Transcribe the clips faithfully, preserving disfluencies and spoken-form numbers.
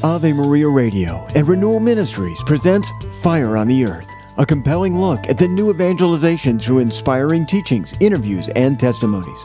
Ave Maria Radio and Renewal Ministries presents Fire on the Earth, a compelling look at the new evangelization through inspiring teachings, interviews, and testimonies.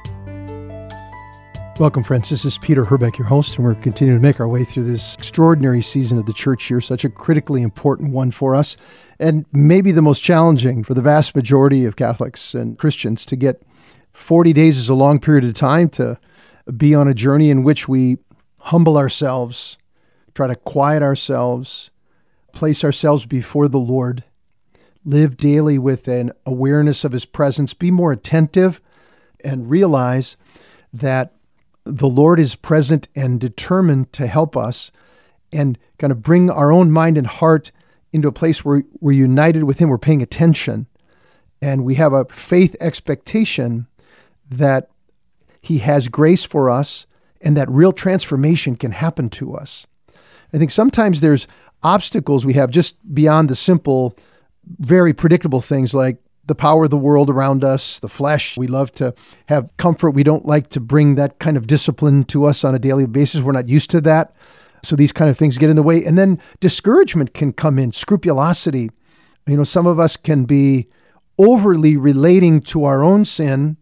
Welcome, friends. This is Peter Herbeck, your host, and we're continuing to make our way through this extraordinary season of the church year, such a critically important one for us, and maybe the most challenging for the vast majority of Catholics and Christians. To get forty days is a long period of time to be on a journey in which we humble ourselves, try to quiet ourselves, place ourselves before the Lord, live daily with an awareness of His presence, be more attentive, and realize that the Lord is present and determined to help us, and kind of bring our own mind and heart into a place where we're united with Him, we're paying attention, and we have a faith expectation that He has grace for us and that real transformation can happen to us. I think sometimes there's obstacles we have just beyond the simple, very predictable things like the power of the world around us, the flesh. We love to have comfort. We don't like to bring that kind of discipline to us on a daily basis. We're not used to that. So these kind of things get in the way. And then discouragement can come in, scrupulosity. You know, some of us can be overly relating to our own sin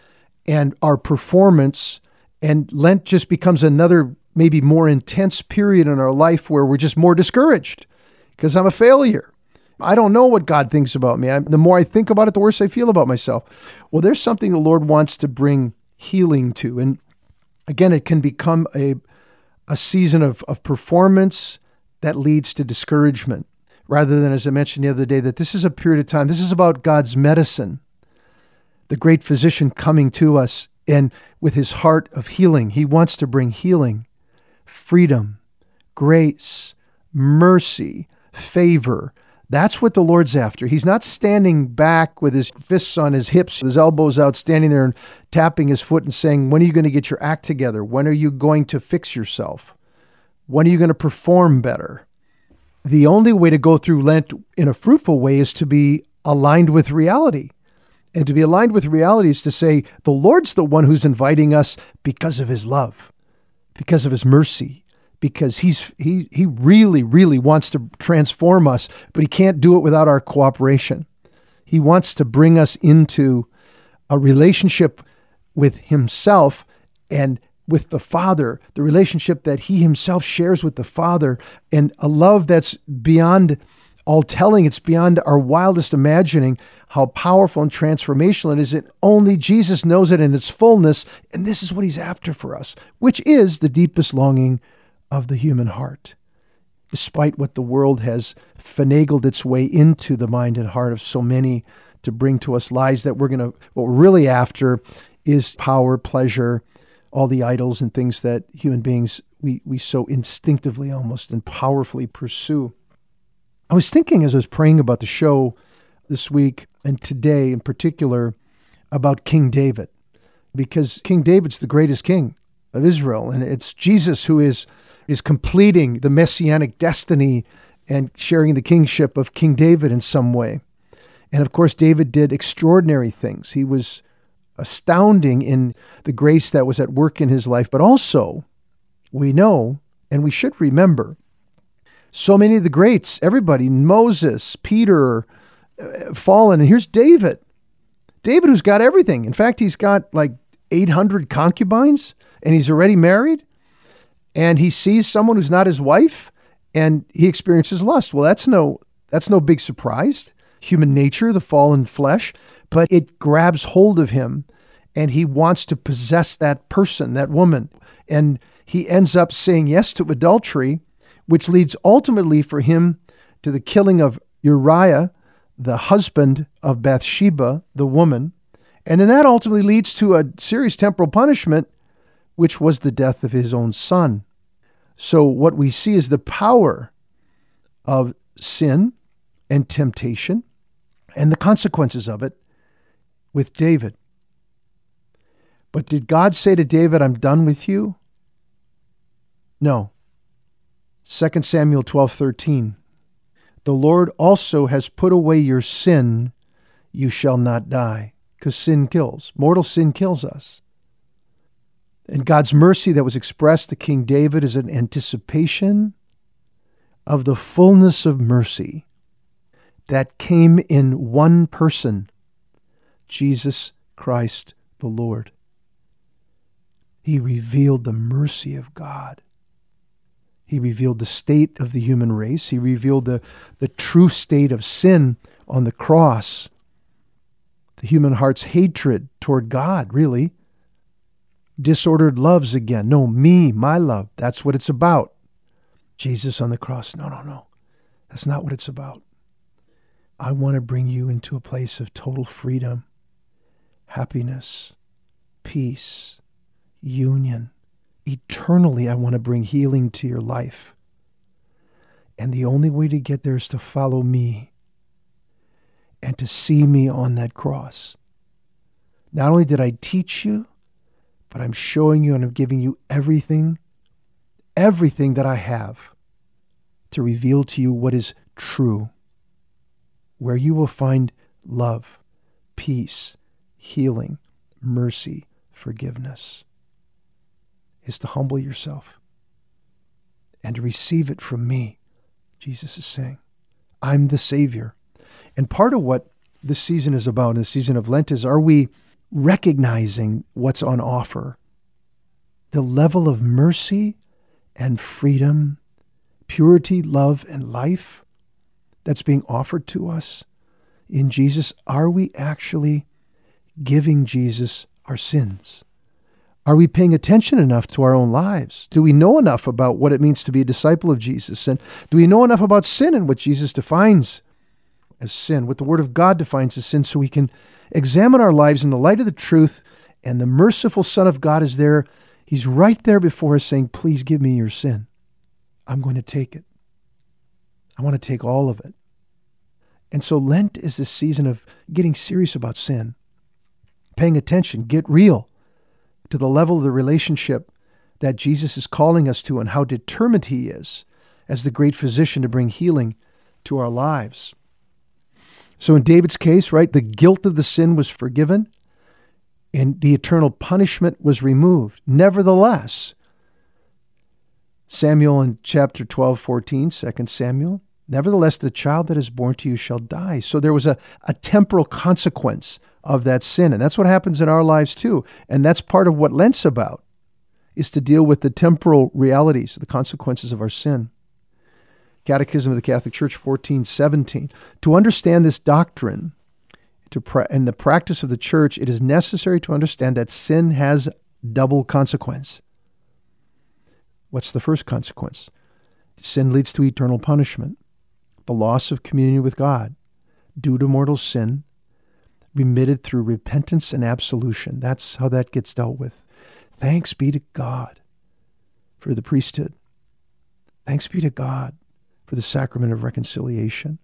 and our performance, and Lent just becomes another maybe more intense period in our life where we're just more discouraged because I'm a failure. I don't know what God thinks about me. I, the more I think about it, the worse I feel about myself. Well, there's something the Lord wants to bring healing to. And again, it can become a, a season of, of performance that leads to discouragement, rather than, as I mentioned the other day, that this is a period of time. This is about God's medicine, the great physician coming to us, and with His heart of healing. He wants to bring healing, freedom, grace, mercy, favor. That's what the Lord's after. He's not standing back with His fists on His hips, His elbows out, standing there and tapping His foot and saying, when are you going to get your act together? When are you going to fix yourself? When are you going to perform better? The only way to go through Lent in a fruitful way is to be aligned with reality. And to be aligned with reality is to say, the Lord's the one who's inviting us because of His love, because of His mercy, because he's he he really, really wants to transform us, but He can't do it without our cooperation. He wants to bring us into a relationship with Himself and with the Father, the relationship that He Himself shares with the Father, and a love that's beyond all telling. It's beyond our wildest imagining how powerful and transformational it is. And only Jesus knows it in its fullness. And this is what He's after for us, which is the deepest longing of the human heart. Despite what the world has finagled its way into the mind and heart of so many to bring to us lies that we're going to, what we're really after is power, pleasure, all the idols and things that human beings, we, we so instinctively almost and powerfully pursue. I was thinking as I was praying about the show this week and today in particular about King David, because King David's the greatest king of Israel, and it's Jesus who is is completing the messianic destiny and sharing the kingship of King David in some way. And of course, David did extraordinary things. He was astounding in the grace that was at work in his life, but also we know, and we should remember, so many of the greats, everybody, Moses, Peter, uh, fallen, and here's David. David who's got everything. In fact, he's got like eight hundred concubines, and he's already married, and he sees someone who's not his wife, and he experiences lust. Well, that's no, that's no big surprise. Human nature, the fallen flesh, but it grabs hold of him, and he wants to possess that person, that woman, and he ends up saying yes to adultery, which leads ultimately for him to the killing of Uriah, the husband of Bathsheba, the woman. And then that ultimately leads to a serious temporal punishment, which was the death of his own son. So what we see is the power of sin and temptation and the consequences of it with David. But did God say to David, I'm done with you? No. Second Samuel twelve thirteen. The Lord also has put away your sin, you shall not die. Because sin kills. Mortal sin kills us. And God's mercy that was expressed to King David is an anticipation of the fullness of mercy that came in one person, Jesus Christ the Lord. He revealed the mercy of God. He revealed the state of the human race. He revealed the, the true state of sin on the cross. The human heart's hatred toward God, really. Disordered loves again. No, me, my love. That's what it's about. Jesus on the cross. No, no, no. That's not what it's about. I want to bring you into a place of total freedom, happiness, peace, union. Eternally, I want to bring healing to your life. And the only way to get there is to follow me and to see me on that cross. Not only did I teach you, but I'm showing you and I'm giving you everything, everything that I have to reveal to you what is true, where you will find love, peace, healing, mercy, forgiveness, is to humble yourself and to receive it from me. Jesus is saying, I'm the Savior. And part of what this season is about, the season of Lent, is are we recognizing what's on offer? The level of mercy and freedom, purity, love, and life that's being offered to us in Jesus. Are we actually giving Jesus our sins? Are we paying attention enough to our own lives? Do we know enough about what it means to be a disciple of Jesus? And do we know enough about sin and what Jesus defines as sin, what the Word of God defines as sin, so we can examine our lives in the light of the truth, and the merciful Son of God is there. He's right there before us saying, please give me your sin. I'm going to take it. I want to take all of it. And so Lent is this season of getting serious about sin, paying attention, get real to the level of the relationship that Jesus is calling us to and how determined he is as the great physician to bring healing to our lives. So in David's case, right, the guilt of the sin was forgiven and the eternal punishment was removed. Nevertheless, Samuel in chapter twelve, fourteen, Second Samuel, nevertheless, the child that is born to you shall die. So there was a, a temporal consequence of that sin. And that's what happens in our lives too. And that's part of what Lent's about, is to deal with the temporal realities, the consequences of our sin. Catechism of the Catholic Church, fourteen seventeen. To understand this doctrine to pra- and the practice of the Church, it is necessary to understand that sin has double consequence. What's the first consequence? Sin leads to eternal punishment, the loss of communion with God due to mortal sin, remitted through repentance and absolution. That's how that gets dealt with. Thanks be to God for the priesthood. Thanks be to God for the sacrament of reconciliation.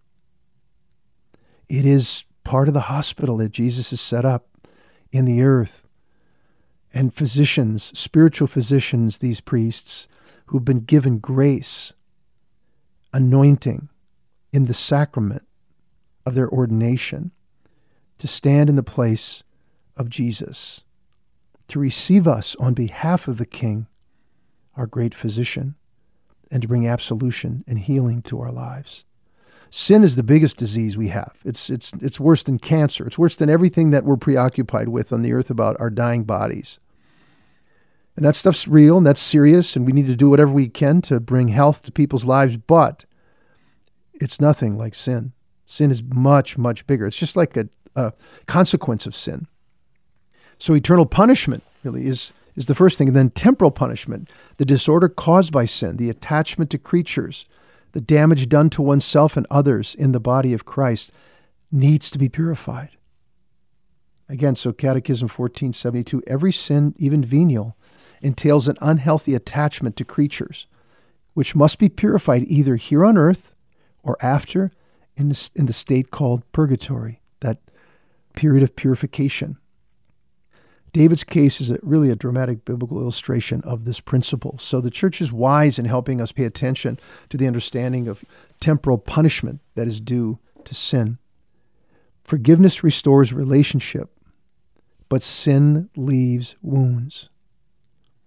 It is part of the hospital that Jesus has set up in the earth. And physicians, spiritual physicians, these priests who've been given grace, anointing in the sacrament of their ordination, to stand in the place of Jesus, to receive us on behalf of the King, our great physician, and to bring absolution and healing to our lives. Sin is the biggest disease we have. It's, it's, it's worse than cancer. It's worse than everything that we're preoccupied with on the earth about our dying bodies. And that stuff's real and that's serious, and we need to do whatever we can to bring health to people's lives, but it's nothing like sin. Sin is much, much bigger. It's just like a A consequence of sin. So eternal punishment really is, is the first thing. And then temporal punishment, the disorder caused by sin, the attachment to creatures, the damage done to oneself and others in the body of Christ, needs to be purified. Again, so Catechism fourteen seventy-two, every sin, even venial, entails an unhealthy attachment to creatures, which must be purified either here on earth or after in the, in the state called purgatory, that period of purification. David's case is a, really a dramatic biblical illustration of this principle. So the church is wise in helping us pay attention to the understanding of temporal punishment that is due to sin. Forgiveness restores relationship, but sin leaves wounds.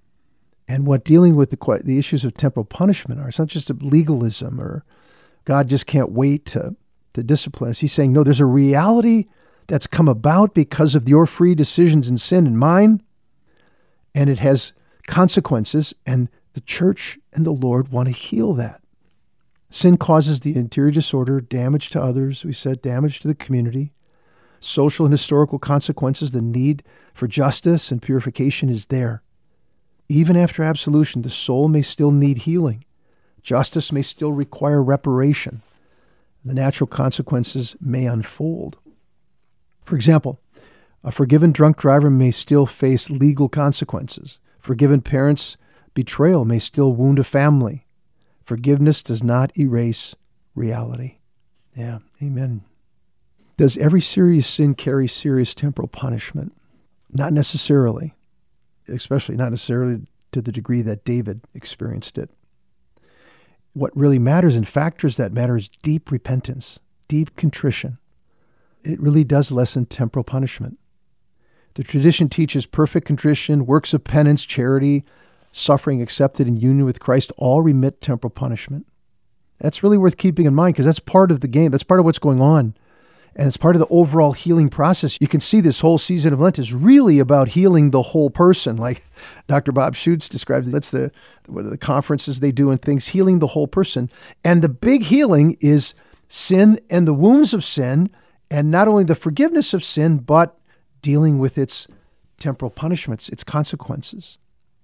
And what dealing with the, the issues of temporal punishment are, it's not just a legalism or God just can't wait to, to discipline us. He's saying, no, there's a reality that's come about because of your free decisions in sin and mine, and it has consequences, and the church and the Lord want to heal that. Sin causes the interior disorder, damage to others, we said, damage to the community, social and historical consequences. The need for justice and purification is there. Even after absolution, the soul may still need healing. Justice may still require reparation. The natural consequences may unfold. For example, a forgiven drunk driver may still face legal consequences. Forgiven parents' betrayal may still wound a family. Forgiveness does not erase reality. Yeah, amen. Does every serious sin carry serious temporal punishment? Not necessarily, especially not necessarily to the degree that David experienced it. What really matters and factors that matter is deep repentance, deep contrition. It really does lessen temporal punishment. The tradition teaches perfect contrition, works of penance, charity, suffering accepted in union with Christ, all remit temporal punishment. That's really worth keeping in mind because that's part of the game. That's part of what's going on. And it's part of the overall healing process. You can see this whole season of Lent is really about healing the whole person. Like Doctor Bob Schuchts describes it. That's the, what are the conferences they do and things, healing the whole person. And the big healing is sin and the wounds of sin, and not only the forgiveness of sin, but dealing with its temporal punishments, its consequences.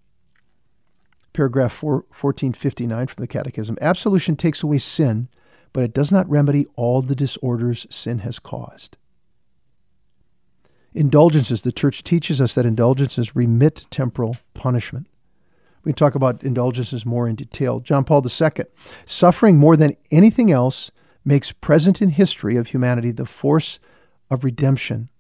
Paragraph four, fourteen fifty-nine from the Catechism. Absolution takes away sin, but it does not remedy all the disorders sin has caused. Indulgences. The Church teaches us that indulgences remit temporal punishment. We can talk about indulgences more in detail. John Paul the Second. Suffering more than anything else makes present in history of humanity the force of redemption.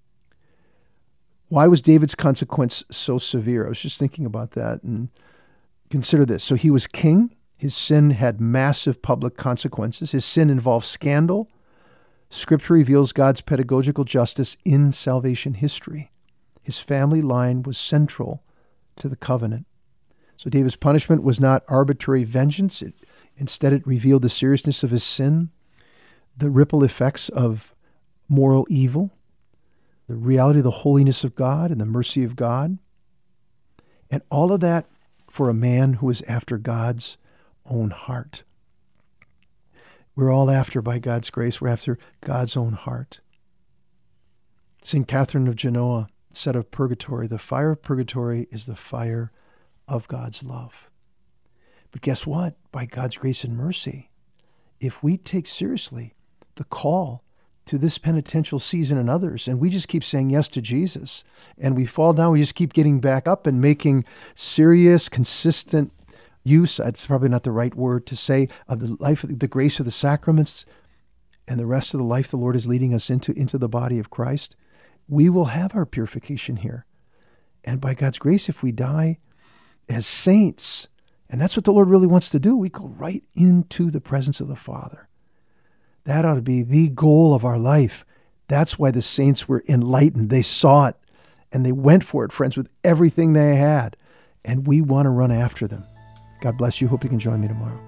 Why was David's consequence so severe? I was just thinking about that, and consider this. So he was king. His sin had massive public consequences. His sin involved scandal. Scripture reveals God's pedagogical justice in salvation history. His family line was central to the covenant. So David's punishment was not arbitrary vengeance. It, instead, it revealed the seriousness of his sin, the ripple effects of moral evil, the reality of the holiness of God and the mercy of God. And all of that for a man who is after God's own heart. We're all after, by God's grace, we're after God's own heart. Saint Catherine of Genoa said of purgatory, the fire of purgatory is the fire of God's love. But guess what? By God's grace and mercy, if we take seriously the call to this penitential season and others, and we just keep saying yes to Jesus, and we fall down, we just keep getting back up and making serious, consistent use, that's probably not the right word to say, of the life, the grace of the sacraments and the rest of the life the Lord is leading us into, into the body of Christ, we will have our purification here. And by God's grace, if we die as saints, and that's what the Lord really wants to do, we go right into the presence of the Father. That ought to be the goal of our life. That's why the saints were enlightened. They saw it, and they went for it, friends, with everything they had. And we want to run after them. God bless you. Hope you can join me tomorrow.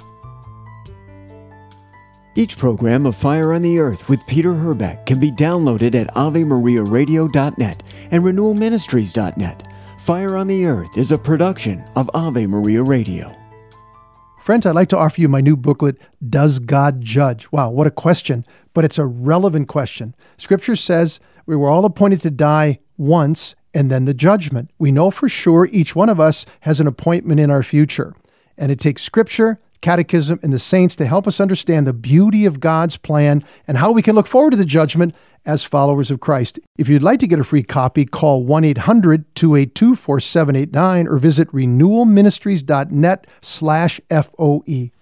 Each program of Fire on the Earth with Peter Herbeck can be downloaded at ave maria radio dot net and renewal ministries dot net. Fire on the Earth is a production of Ave Maria Radio. Friends, I'd like to offer you my new booklet, Does God Judge? Wow, what a question, but it's a relevant question. Scripture says we were all appointed to die once and then the judgment. We know for sure each one of us has an appointment in our future. And it takes Scripture, Catechism, and the saints to help us understand the beauty of God's plan and how we can look forward to the judgment as followers of Christ. If you'd like to get a free copy, call one eight hundred two eight two four seven eight nine or visit renewal ministries dot net slash F O E.